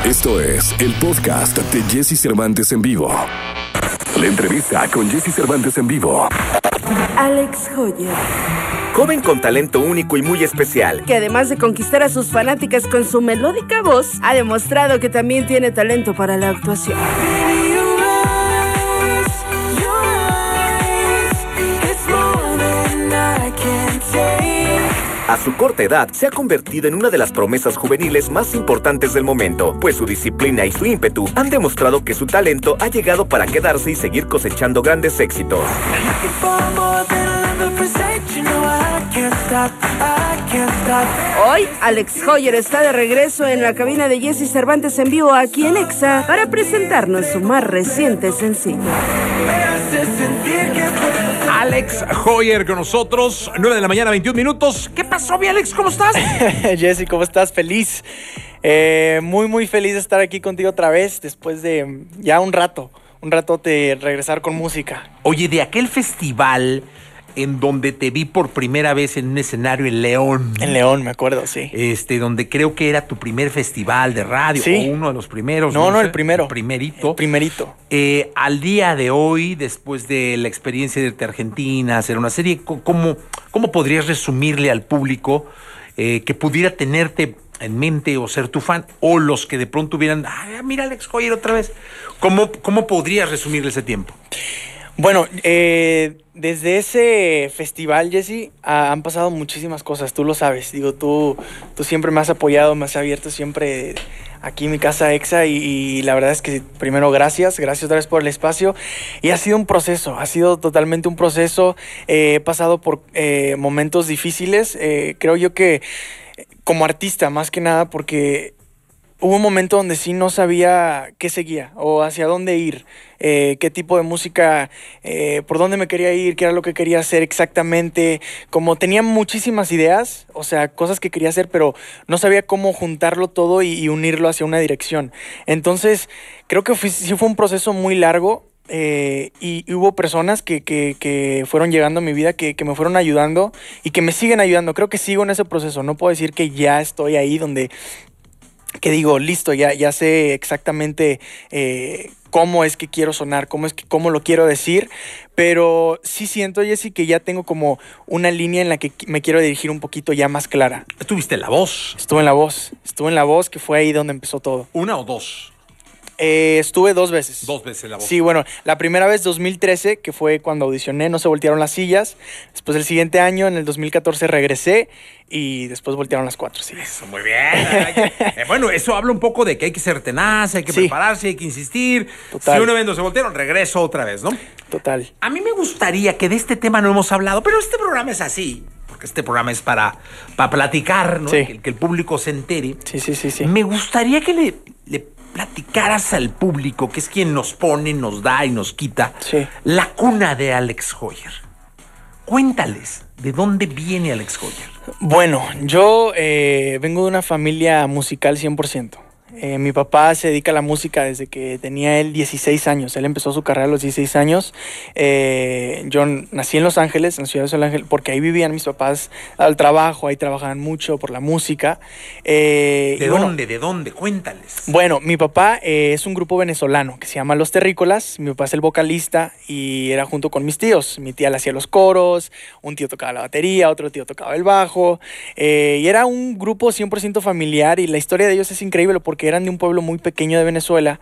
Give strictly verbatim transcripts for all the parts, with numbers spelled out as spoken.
Esto es el podcast de Jesse Cervantes en vivo. La entrevista con Jesse Cervantes en vivo. Alex Hoyer. Joven con talento único y muy especial, que además de conquistar a sus fanáticas con su melódica voz, ha demostrado que también tiene talento para la actuación. a su corta edad se ha convertido en una de las promesas juveniles más importantes del momento, pues su disciplina y su ímpetu han demostrado que su talento ha llegado para quedarse y seguir cosechando grandes éxitos. Hoy, Alex Hoyer está de regreso en la cabina de Jesse Cervantes en vivo aquí en Exa para presentarnos su más reciente sencillo. Alex Hoyer con nosotros, nueve de la mañana, veintiún minutos. ¿Qué pasó, mi Alex? ¿Cómo estás? Jesse, ¿cómo estás? Feliz. Eh, muy, muy feliz de estar aquí contigo otra vez después de ya un rato, un rato de regresar con música. Oye, de aquel festival en donde te vi por primera vez en un escenario en León. En León, me acuerdo, sí. Este, donde creo que era tu primer festival de radio. Sí. O uno de los primeros. No, no, sé, el primero. El primerito. El primerito. Eh, al día de hoy, después de la experiencia de irte a Argentina, hacer una serie, ¿cómo, cómo podrías resumirle al público eh, que pudiera tenerte en mente o ser tu fan? O los que de pronto hubieran, ah, mira Alex Hoyer otra vez. ¿Cómo, cómo podrías resumirle ese tiempo? Bueno, eh, desde ese festival, Jesse, ah, han pasado muchísimas cosas, tú lo sabes. Digo, tú, tú siempre me has apoyado, me has abierto siempre aquí en mi casa Exa y, y la verdad es que primero gracias, gracias otra vez por el espacio. Y ha sido un proceso, ha sido totalmente un proceso. Eh, he pasado por eh, momentos difíciles, eh, creo yo que como artista más que nada, porque hubo un momento donde sí no sabía qué seguía o hacia dónde ir, eh, qué tipo de música, eh, por dónde me quería ir, qué era lo que quería hacer exactamente. Como tenía muchísimas ideas, o sea, cosas que quería hacer, pero no sabía cómo juntarlo todo y, y unirlo hacia una dirección. Entonces, creo que fue, sí fue un proceso muy largo. Eh, y, y hubo personas que, que, que fueron llegando a mi vida, que, que me fueron ayudando y que me siguen ayudando. Creo que sigo en ese proceso. No puedo decir que ya estoy ahí donde que digo, listo, ya, ya sé exactamente eh, cómo es que quiero sonar, cómo es que cómo lo quiero decir, pero sí siento, Jesse, que ya tengo como una línea en la que me quiero dirigir un poquito ya más clara. ¿Estuviste en La Voz? Estuve en La Voz, estuve en La Voz, que fue ahí donde empezó todo. ¿Una o dos? Eh, estuve dos veces. Dos veces en La Voz. Sí, bueno, la primera vez dos mil trece, que fue cuando audicioné, no se voltearon las sillas. Después el siguiente año, en el dos mil catorce, regresé y después voltearon las cuatro sillas. Eso, muy bien. eh, bueno, eso habla un poco de que hay que ser tenaz, hay que sí. prepararse, hay que insistir. Total. Si un evento se voltearon, regreso otra vez, ¿no? Total. A mí me gustaría que de este tema no hemos hablado, pero este programa es así. Porque este programa es para, para platicar, ¿no? Sí. Que, que el público se entere. Sí, sí, sí, sí. Me gustaría que le... le platicaras al público, que es quien nos pone, nos da y nos quita, sí. la cuna de Alex Hoyer. Cuéntales, ¿de dónde viene Alex Hoyer? Bueno, yo eh, vengo de una familia musical cien por ciento. Eh, mi papá se dedica a la música desde que tenía él dieciséis años. Él empezó su carrera a los dieciséis años. Eh, yo nací en Los Ángeles, en la ciudad de Los Ángeles, porque ahí vivían mis papás al trabajo, ahí trabajaban mucho por la música. Eh, ¿De bueno, dónde? ¿De dónde? Cuéntales. Bueno, mi papá eh, es un grupo venezolano que se llama Los Terrícolas. Mi papá es el vocalista y era junto con mis tíos. Mi tía le hacía los coros, un tío tocaba la batería, otro tío tocaba el bajo. Eh, y era un grupo cien por ciento familiar y la historia de ellos es increíble porque que eran de un pueblo muy pequeño de Venezuela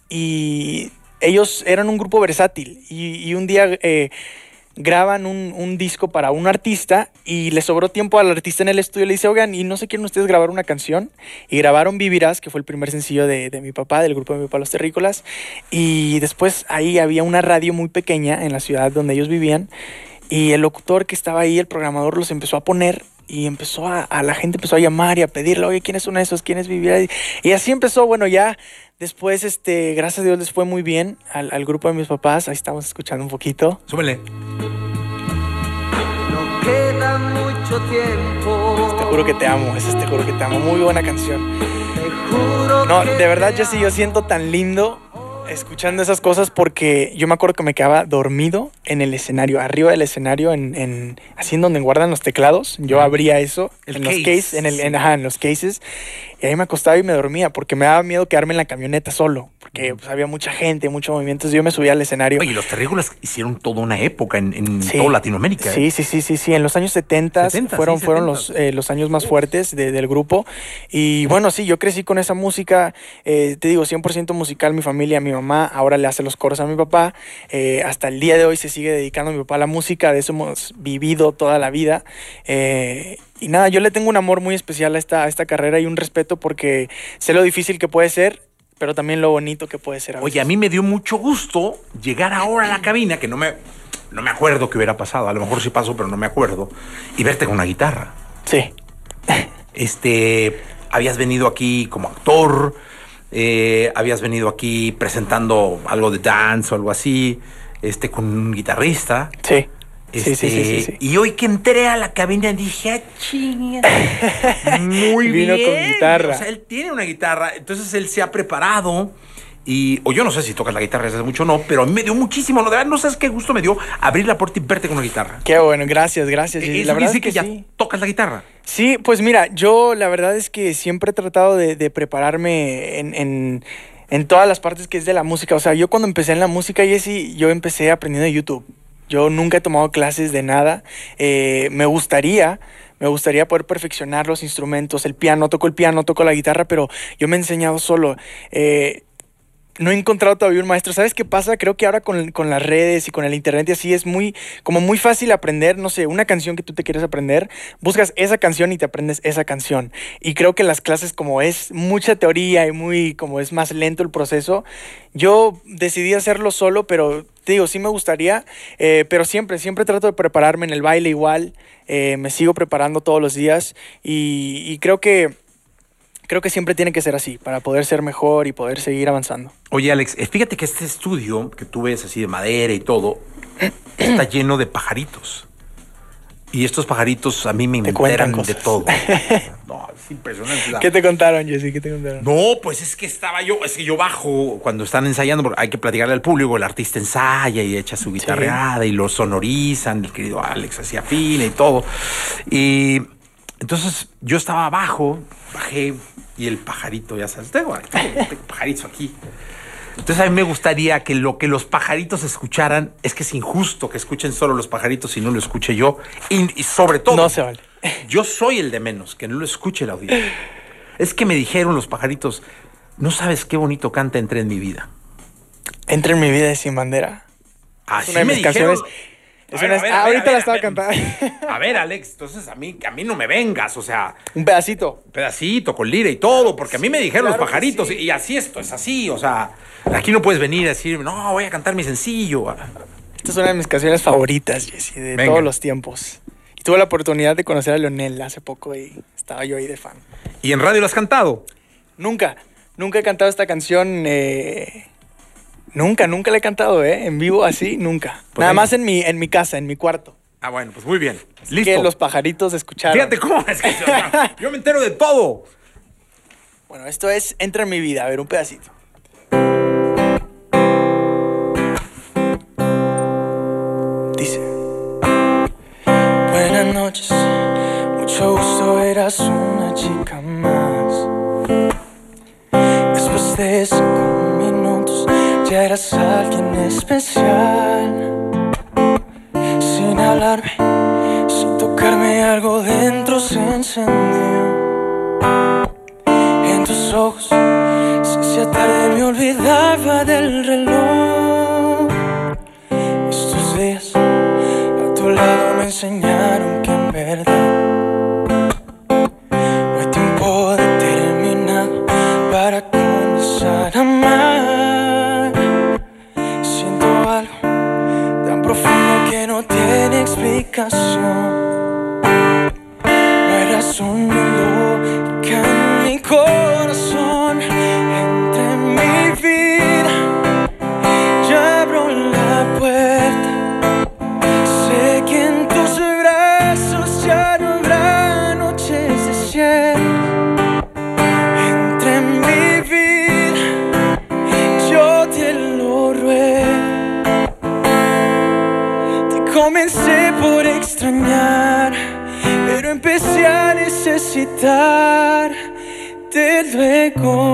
y ellos eran un grupo versátil y, y un día eh, graban un, un disco para un artista y le sobró tiempo al artista en el estudio. Le dice, oigan, ¿y no se quieren ustedes grabar una canción? Y grabaron Vivirás, que fue el primer sencillo de, de mi papá, del grupo de mi papá Los Terrícolas, y después ahí había una radio muy pequeña en la ciudad donde ellos vivían y el locutor que estaba ahí, el programador, los empezó a poner. Y empezó a, a la gente empezó a llamar y a pedirle, oye, ¿quién es uno de esos? ¿Quién es Vivir? Y así empezó, bueno, ya después, este, gracias a Dios les fue muy bien al, al grupo de mis papás. Ahí estamos escuchando un poquito. Súbele. No queda mucho tiempo. Te juro que te amo, ese es Te juro que te amo. Muy buena canción. Te juro no, que de verdad, Jesse, yo siento tan lindo escuchando esas cosas porque yo me acuerdo que me quedaba dormido en el escenario, arriba del escenario, en, en así en donde guardan los teclados. Yo abría eso el en case. los cases, en el, en, ajá, en los cases. y ahí me acostaba y me dormía porque me daba miedo quedarme en la camioneta solo, porque pues, había mucha gente, mucho movimiento. Entonces yo me subía al escenario. Oye, los Terrícolas hicieron toda una época en, en Sí. toda Latinoamérica. Sí, ¿eh? sí, sí, sí, sí. En los años setenta setenta, fueron, sí, fueron setenta. los, eh, los años más fuertes de- del grupo. Y bueno, sí, yo crecí con esa música, eh, te digo, cien por ciento musical. Mi familia, mi mamá, ahora le hace los coros a mi papá. Eh, hasta el día de hoy se sigue dedicando mi papá a la música. De eso hemos vivido toda la vida. Eh, y nada, yo le tengo un amor muy especial a esta, a esta carrera y un respeto porque sé lo difícil que puede ser, pero también lo bonito que puede ser. A Oye, a mí me dio mucho gusto llegar ahora a la cabina, que no me, no me acuerdo qué hubiera pasado. A lo mejor sí pasó, pero no me acuerdo. Y verte con una guitarra. Sí. Este, habías venido aquí como actor, eh, habías venido aquí presentando algo de dance o algo así, este, con un guitarrista. Sí. Este, Sí, sí, sí, sí, sí. Y hoy que entré a la cabina dije, ah, chinga. Muy Vino bien. con guitarra. O sea, él tiene una guitarra, entonces él se ha preparado. Y, o yo no sé si tocas la guitarra desde hace mucho o no, pero a mí me dio muchísimo, no, de verdad, no sabes qué gusto me dio abrir la puerta y verte con una guitarra. Qué bueno, gracias, gracias. Eh, Y Eso la verdad dice es que, que ya sí. tocas la guitarra. Sí, pues mira, yo la verdad es que siempre he tratado de, de prepararme en, en, en todas las partes que es de la música. O sea, yo cuando empecé en la música, Jessy, yo empecé aprendiendo de YouTube. Yo nunca he tomado clases de nada. Eh, me gustaría, me gustaría poder perfeccionar los instrumentos, el piano, toco el piano, toco la guitarra, pero yo me he enseñado solo. Eh, No he encontrado todavía un maestro. ¿Sabes qué pasa? Creo que ahora con, con las redes y con el internet y así es muy, como muy fácil aprender, no sé, una canción que tú te quieres aprender, buscas esa canción y te aprendes esa canción. Y creo que las clases, como es mucha teoría y muy, como es más lento el proceso, yo decidí hacerlo solo, pero te digo, sí me gustaría, eh, pero siempre, siempre trato de prepararme en el baile igual, eh, me sigo preparando todos los días y, y creo que Creo que siempre tiene que ser así, para poder ser mejor y poder seguir avanzando. Oye, Alex, eh, fíjate que este estudio que tú ves así de madera y todo, está lleno de pajaritos. Y estos pajaritos a mí me Te cuentan enteran de cosas. todo. No, es impresionante. la- ¿Qué te contaron, Jessy? ¿Qué te contaron? No, pues es que estaba yo, es que yo bajo cuando están ensayando, porque hay que platicarle al público, el artista ensaya y echa su guitarreada y lo sonorizan, el querido Alex hacía fila y todo. Y entonces yo estaba abajo, bajé y el pajarito, ya sabes, tengo, tengo, tengo pajaritos aquí. Entonces a mí me gustaría que lo que los pajaritos escucharan, es que es injusto que escuchen solo los pajaritos y no lo escuche yo. Y, y sobre todo, No se vale. yo soy el de menos, que no lo escuche el audiencia. Es que me dijeron los pajaritos, no sabes qué bonito canta Entré en mi vida. Entra en mi vida de Sin Bandera. Así Una de me mis dijeron. canciones. Es A ver, una- a ver, ah, a ver, ahorita a la ver, estaba a ver. cantando. A ver, Alex, entonces a mí, a mí no me vengas, o sea, Un pedacito. pedacito con lira y todo, porque a mí me dijeron claro los que pajaritos, sí. y así esto es así, o sea, aquí no puedes venir a decir, no, voy a cantar mi sencillo. Esta es una de mis canciones favoritas, Jessy, de Venga. todos los tiempos. Y tuve la oportunidad de conocer a Leonel hace poco y estaba yo ahí de fan. ¿Y en radio lo has cantado? Nunca, nunca he cantado esta canción. eh, Nunca, nunca la he cantado, ¿eh? En vivo así, nunca. Pues Nada venga. más en mi, en mi casa, en mi cuarto. Ah, bueno, pues muy bien. Así Listo. que los pajaritos escucharon. Fíjate cómo es que o sea, yo me entero de todo. Bueno, esto es Entra en mi vida. A ver, un pedacito. Dice: buenas noches, mucho gusto, eras una chica más. Después de cinco minutos ya eras alguien especial. Sin hablarme, sin tocarme, algo dentro se encendió. En tus ojos, si hacía tarde me olvidaba del reloj. Estos días a tu lado me enseñaron que en verdad no hay tiempo determinado para comenzar a amar. Siento algo tan profundo que no tiene explicación. No hay razón ni lógica en mi corazón. Entra en mi vida, yo abro la puerta. Sé que en tus brazos ya no habrá noches desiertas. Entra en mi vida, yo te lo ruego. Te comencé por extrañar, pero empecé a necesitar de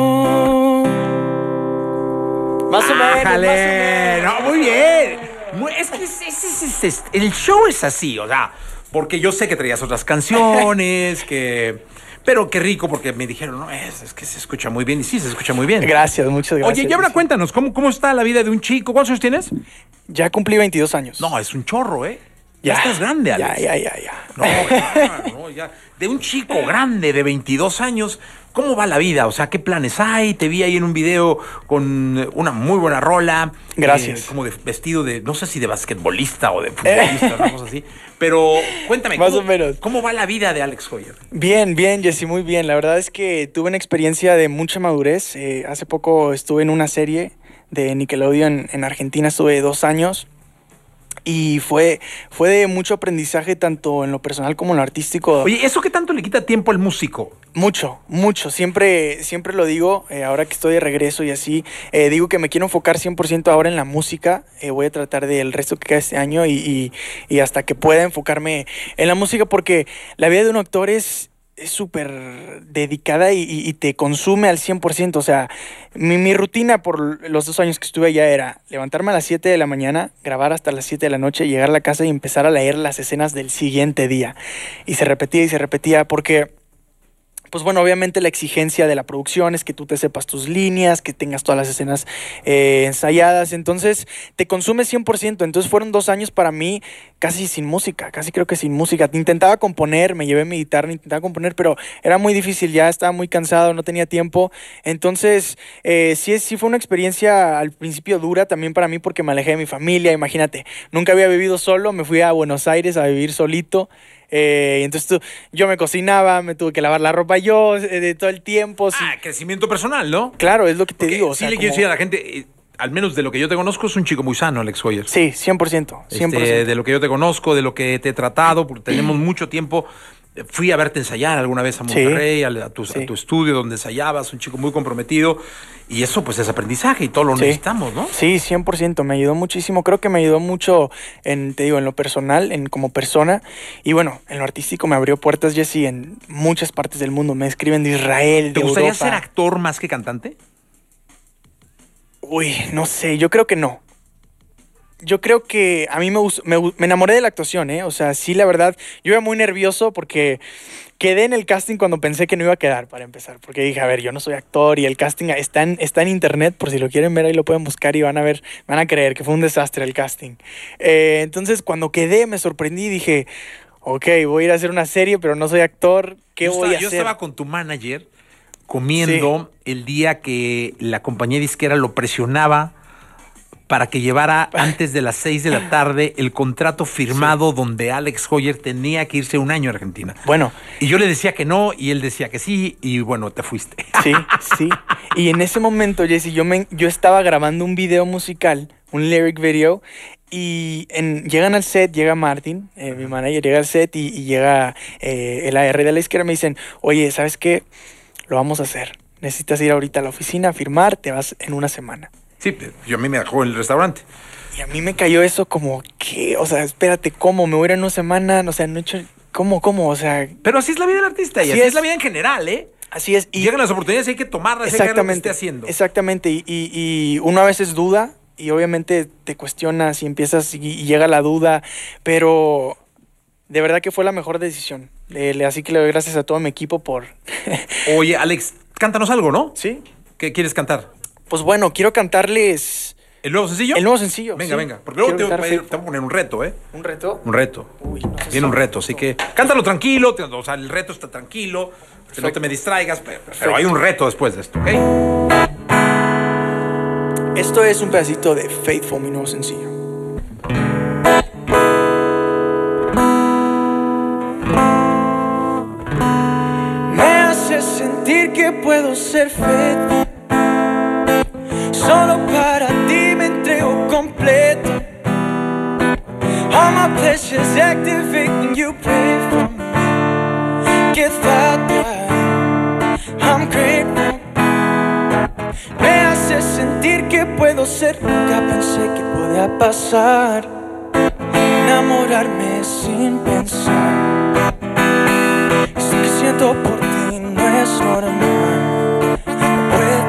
Más o menos, más o Ájale, menos. no, muy bien. Muy- es que es- es- es- es- es- el show es así, o sea, porque yo sé que traías otras canciones, que... Pero qué rico, porque me dijeron, no, es, es que se escucha muy bien. Y sí, se escucha muy bien. Gracias, muchas gracias. Oye, y ahora Jessy. cuéntanos, ¿cómo, ¿cómo está la vida de un chico? ¿Cuántos años tienes? Ya cumplí veintidós años. No, es un chorro, ¿eh? Ya, estás grande, Alex. Ya, ya, ya, ya. No, ya, no, ya. De un chico grande de veintidós años, ¿cómo va la vida? O sea, ¿qué planes hay? Te vi ahí en un video con una muy buena rola. Gracias. eh, como de vestido de, no sé si de basquetbolista o de futbolista, una cosa así. Pero cuéntame, Más ¿cómo, o menos. ¿cómo va la vida de Alex Hoyer? Bien, bien, Jessy, muy bien. La verdad es que tuve una experiencia de mucha madurez. Eh, hace poco estuve en una serie de Nickelodeon en Argentina, estuve dos años. Y fue, fue de mucho aprendizaje tanto en lo personal como en lo artístico. Oye, ¿eso qué tanto le quita tiempo al músico? Mucho, mucho. Siempre, siempre lo digo, eh, ahora que estoy de regreso y así, eh, digo que me quiero enfocar cien por ciento ahora en la música. Eh, voy a tratar del resto que queda este año y, y, y hasta que pueda enfocarme en la música, porque la vida de un actor es es súper dedicada y, y, y te consume al cien por ciento. O sea, mi, mi rutina por los dos años que estuve allá era levantarme a las siete de la mañana, grabar hasta las siete de la noche, llegar a la casa y empezar a leer las escenas del siguiente día. Y se repetía y se repetía porque... Pues bueno, obviamente la exigencia de la producción es que tú te sepas tus líneas, que tengas todas las escenas eh, ensayadas, entonces te consume cien por ciento, entonces fueron dos años para mí casi sin música, casi creo que sin música. Intentaba componer, me llevé mi guitarra, intentaba componer, pero era muy difícil, ya estaba muy cansado, no tenía tiempo, entonces eh, sí, sí fue una experiencia al principio dura también para mí porque me alejé de mi familia, imagínate, nunca había vivido solo, me fui a Buenos Aires a vivir solito. Eh, entonces tú, yo me cocinaba, me tuve que lavar la ropa yo eh, de todo el tiempo. Sí. Ah, crecimiento personal, ¿no? Claro, es lo que te Porque digo. O sí sea, le quiero como- decir a la gente, eh, al menos de lo que yo te conozco, es un chico muy sano, Alex Hoyer. Sí, cien por ciento. cien por ciento. Este, de lo que yo te conozco, de lo que te he tratado, porque tenemos mucho tiempo. Fui a verte ensayar alguna vez a Monterrey, a, a tu, Sí. a tu estudio donde ensayabas, un chico muy comprometido. Y eso pues es aprendizaje y todo lo Sí. necesitamos, ¿no? Sí, cien por ciento, me ayudó muchísimo. Creo que me ayudó mucho en, te digo, en lo personal, en como persona. Y bueno, en lo artístico me abrió puertas, Jessy, en muchas partes del mundo. Me escriben de Israel, ¿Te de gustaría Europa. ser actor más que cantante? Uy, no sé, yo creo que no. Yo creo que a mí me, gus- me, gu- me enamoré de la actuación, ¿eh? O sea, sí, la verdad, yo era muy nervioso porque quedé en el casting cuando pensé que no iba a quedar, para empezar. Porque dije, a ver, yo no soy actor y el casting está en, está en internet, por si lo quieren ver, ahí lo pueden buscar y van a ver, van a creer que fue un desastre el casting. Eh, entonces, cuando quedé, me sorprendí y dije, ok, voy a ir a hacer una serie, pero no soy actor, ¿qué yo voy estaba, a yo hacer? estaba con tu manager comiendo el día que la compañía disquera lo presionaba para que llevara antes de las seis de la tarde el contrato firmado donde Alex Hoyer tenía que irse un año a Argentina. Bueno, Y yo le decía que no, y él decía que sí, y bueno, te fuiste. sí, sí. Y en ese momento, Jessy, yo, me, yo estaba grabando un video musical, un lyric video, y en, llegan al set, llega Martin, eh, mi manager, llega al set y, y llega eh, el A R de la izquierda y me dicen, oye, ¿sabes qué? Lo vamos a hacer. Necesitas ir ahorita a la oficina a firmar, te vas en una semana. Sí, yo a mí me dejó en el restaurante. Y a mí me cayó eso como, ¿qué? O sea, espérate, ¿cómo? ¿Me voy a ir en una semana? O sea, no he hecho... ¿Cómo, cómo? O sea, Pero así es la vida del artista, y Así así es. es. la vida en general, ¿eh? así es. Y Llegan las oportunidades y hay que tomarlas, hay que hacer lo que esté haciendo. Exactamente. Y, y, y uno a veces duda y obviamente te cuestionas y empiezas y, y llega la duda, pero de verdad que fue la mejor decisión. Eh, le- así que le doy gracias a todo mi equipo por... Oye, Alex, cántanos algo, ¿no? ¿Sí? ¿Qué quieres cantar? Pues bueno, quiero cantarles ¿El nuevo sencillo? el nuevo sencillo. Venga, sí. venga. Porque luego te, Quiero voy a- cantar te voy a poner un reto, ¿eh? ¿Un reto? Un reto. Uy, no sé Viene un si- reto, así que cántalo tranquilo, te- o sea, el reto está tranquilo, que no te me distraigas, pero, pero hay un reto después de esto, ¿ok? Esto es un pedacito de Faithful, mi nuevo sencillo. Me hace sentir que puedo ser faithful. Solo para ti me entrego completo. All my pleasures activate when you pray for me. Get that right, I'm grateful. Me hace sentir que puedo ser. Nunca pensé que podía pasar. Enamorarme sin pensar. Esto que siento por ti no es normal. No puedo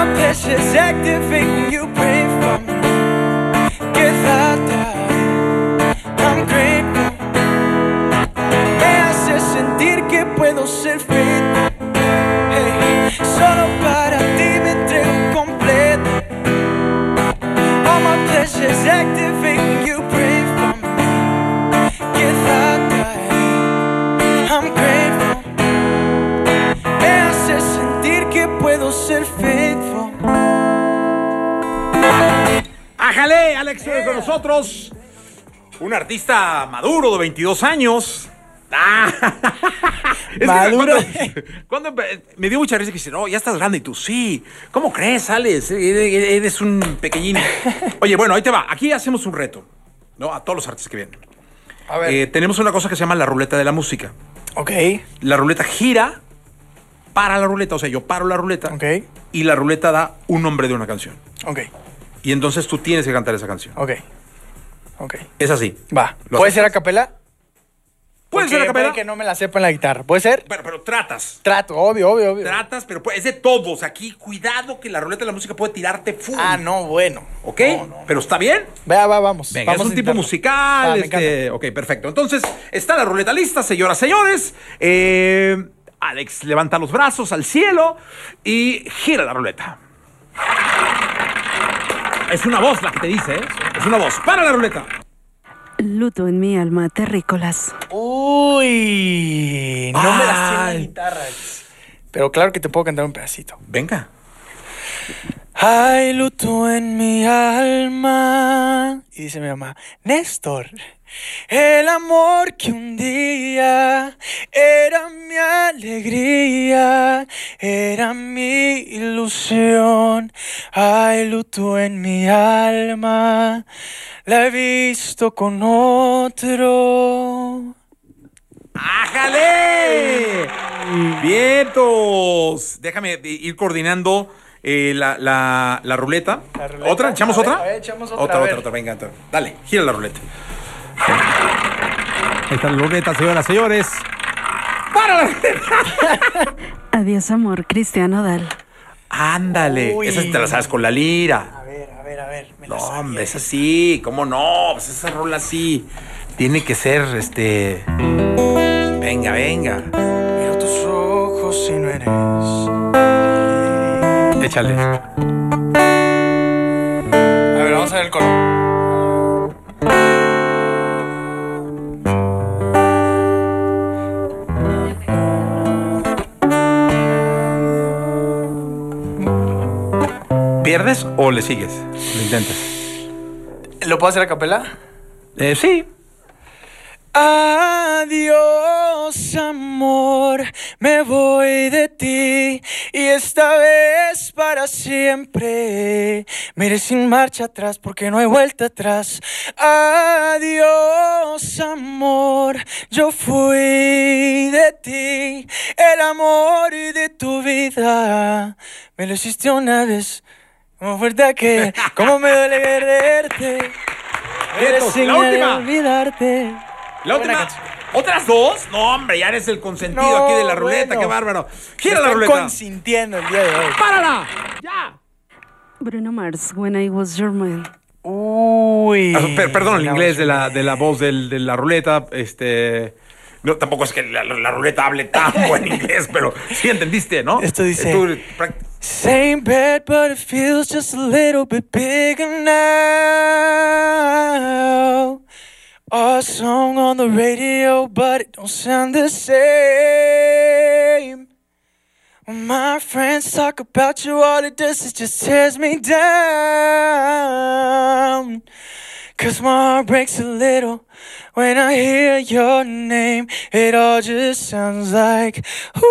my pleasures activate when you pray for me. Quédate, I'm grateful. Me hace sentir que puedo ser faithful. Hey, solo para ti me entrego completo. All my pleasures activate when you pray for me. Quédate, I'm grateful. Me hace sentir que puedo ser faithful. ¡Ájale! Alex Zóyer con nosotros. Un artista maduro de veintidós años. Ah. Es Maduro. Que cuando, cuando me dio mucha risa que dice, no, ya estás grande. Y tú, sí. ¿Cómo crees, Alex? Eres un pequeñín. Oye, bueno, ahí te va. Aquí hacemos un reto, ¿no? A todos los artistas que vienen. A ver. Eh, tenemos una cosa que se llama la ruleta de la música. Ok. La ruleta gira para la ruleta. O sea, yo paro la ruleta. Ok. Y la ruleta da un nombre de una canción. Ok. Y entonces tú tienes que cantar esa canción. Ok. Ok. Es así. Va. ¿Lo ¿Puede aceptas? ser a capela? Puede ser a capela. Puede que no me la sepa en la guitarra. ¿Puede ser? Pero, pero tratas. Trato, obvio, obvio, obvio. Tratas, pero pues, es de todos. Aquí, cuidado que la ruleta de la música puede tirarte full. Ah, no, bueno. ¿Ok? No, no. ¿Pero está bien? Va, va, vamos. Venga, vamos es un a tipo intentarlo. musical. Va, me este, ok, perfecto. Entonces, está la ruleta lista, señoras, señores. Eh, Alex levanta los brazos al cielo y gira la ruleta. Es una voz la que te dice, ¿eh? Es una voz. ¡Para la ruleta! Luto en mi alma, terrícolas. Uy, no me la sé en la Ay. guitarra. Pero claro que te puedo cantar un pedacito. Venga. Hay luto en mi alma. Y dice mi mamá, Néstor, el amor que un día era mi alegría, era mi ilusión. Hay luto en mi alma, la he visto con otro. ¡Ájale! ¡Vientos! Déjame ir coordinando eh, la, la, la ruleta. La ruleta. ¿Otra? ¿Echamos A ver, otra? a ver, echamos otra, Otra, a otra, ver. otra. Venga, otra. Dale, gira la ruleta. Ahí está la ruleta, señoras, señores. ¡Para la ruleta! Adiós, amor, Cristian Nodal. Ándale. Uy. Esa te la sabes con la lira. A ver, a ver, a ver. Me No, la sabía. hombre, es así. ¿Cómo no? Pues esa rola así. Tiene que ser, este... Venga, venga. Miro tus ojos y no eres. Échale. A ver, vamos a ver el coro. ¿Pierdes o le sigues? Lo intentas. ¿Lo puedo hacer a capela? Eh, sí. Adiós, amor, me voy de ti y esta vez para siempre. Mire sin marcha atrás porque no hay vuelta atrás. Adiós, amor, yo fui de ti, el amor de tu vida. Me lo hiciste una vez, como fuerte que, como me duele perderte. Eres Vientos, sin la última. olvidarte. La Buena última. canción. ¿Otras dos? No, hombre, ya eres el consentido No, aquí de la ruleta. bueno. Qué bárbaro. Me Gira la están ruleta. consintiendo el día de hoy. ¡Párala! ¡Ya! Bruno Mars, When I Was Your Man. Uy. Ah, per- perdón el inglés de la, de la voz del- de la ruleta. Este. No, tampoco es que la, la- la ruleta hable tan buen inglés, pero sí entendiste, ¿no? Esto dice- Eh, tú, prac- Same bed, but it feels just a little bit bigger now. A song on the radio, but it don't sound the same. When my friends talk about you, all it does is just tears me down. Cause my heart breaks a little when I hear your name. It all just sounds like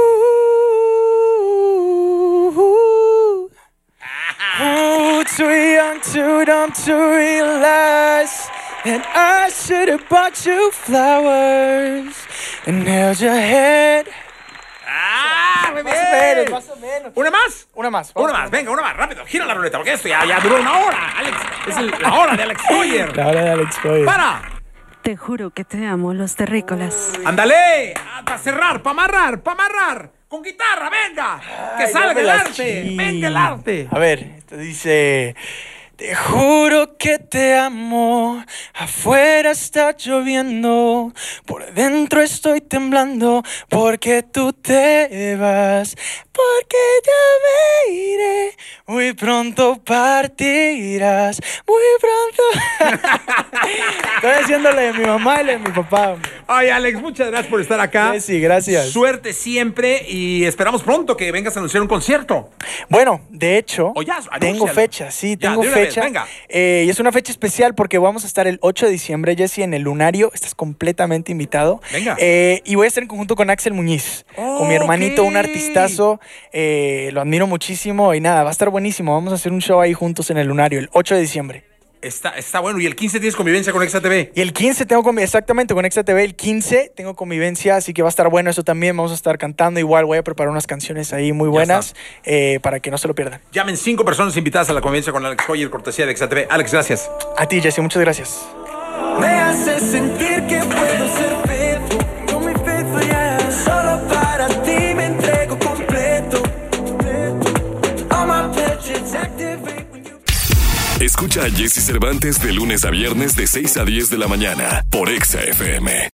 ooh, ooh, ooh, too young, too dumb to realize that I should have bought you flowers and held your head. ¡Ah! Muy Más o menos, bien. más o menos. ¿Una más? Una más. Una vamos. más, venga, una más, rápido. Gira la ruleta, porque esto ya, ya duró una hora, Alex. Es el- la hora de Alex Zóyer. La hora de Alex Zóyer. ¡Para! Te juro que te amo, los terrícolas. ¡Ándale! Para cerrar, para amarrar, para amarrar. con guitarra, venga. Ay, que salga el las arte. chi- Venga el arte. A ver, esto dice... Te juro que te amo, afuera está lloviendo, por dentro estoy temblando, porque tú te vas, porque ya me iré, muy pronto partirás, muy pronto. Estoy haciéndole de mi mamá y de mi papá. Ay, Alex, muchas gracias por estar acá. Sí, gracias. Suerte siempre y esperamos pronto que vengas a anunciar un concierto. Bueno, de hecho, O ya, tengo anúncialo. fecha, sí, Ya, tengo de una vez, fecha. venga. Eh, y es una fecha especial porque vamos a estar el ocho de diciembre, Jesse, en el Lunario. Estás completamente invitado. Venga. Eh, y voy a estar en conjunto con Axel Muñiz, con mi hermanito, Ok. un artistazo. Eh, lo admiro muchísimo y nada, va a estar buenísimo. Vamos a hacer un show ahí juntos en el Lunario, el ocho de diciembre. Está, está bueno. Y el quince tienes convivencia con Exa T V. Y el quince tengo convivencia, exactamente, con Exa T V, el quince tengo convivencia, así que va a estar bueno eso también. Vamos a estar cantando igual, voy a preparar unas canciones ahí muy buenas eh, para que no se lo pierdan. Llamen cinco personas invitadas a la convivencia con Alex Hoyer, cortesía de Exa T V. Alex, gracias. A ti, Jesse, muchas gracias. Me hace sentir que puedo ser faithful, con mi faithful, yeah. Solo para ti me entrego completo. All my pledges activate when you... Escucha a Jesse Cervantes de lunes a viernes de seis a diez de la mañana por Exa F M.